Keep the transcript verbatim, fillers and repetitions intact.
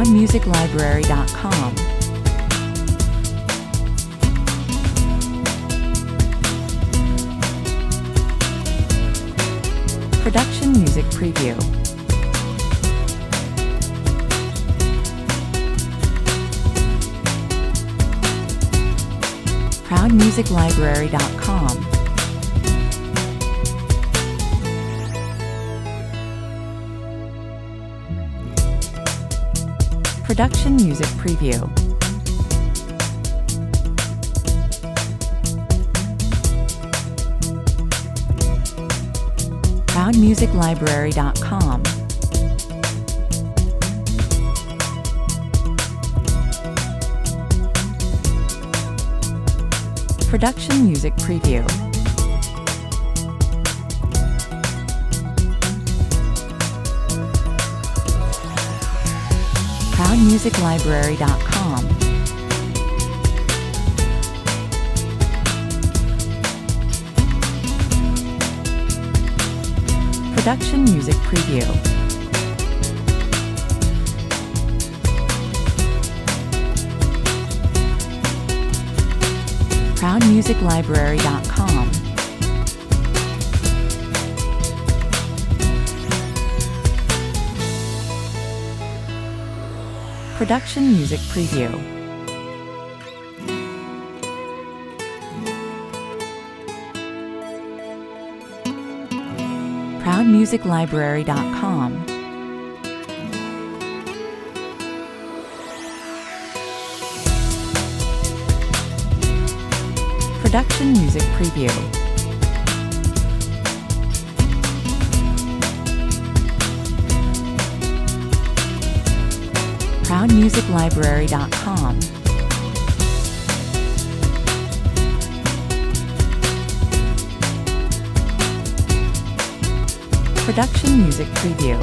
proud music library dot com. Production Music Preview. proud music library dot com. Production Music Preview. proud music library dot com. Production Music Preview. proud music library dot com. Production Music Preview. proud music library dot com. Production Music Preview. proud music library dot com. Production Music Preview. proud music library dot com. Production Music Preview.